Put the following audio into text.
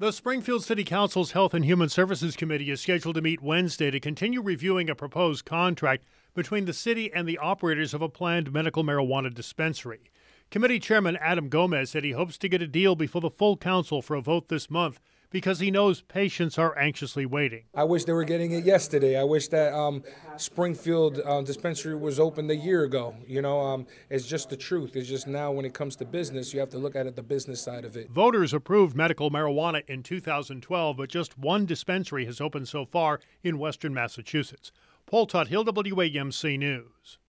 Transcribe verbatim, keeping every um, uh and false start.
The Springfield City Council's Health and Human Services Committee is scheduled to meet Wednesday to continue reviewing a proposed contract between the city and the operators of a planned medical marijuana dispensary. Committee Chairman Adam Gomez said he hopes to get a deal before the full council for a vote this month because he knows patients are anxiously waiting. I wish they were getting it yesterday. I wish that um, Springfield uh, dispensary was opened a year ago. You know, um, it's just the truth. It's just now when it comes to business, you have to look at it the business side of it. Voters approved medical marijuana in two thousand twelve, but just one dispensary has opened so far in western Massachusetts. Paul Tuthill, W A M C News.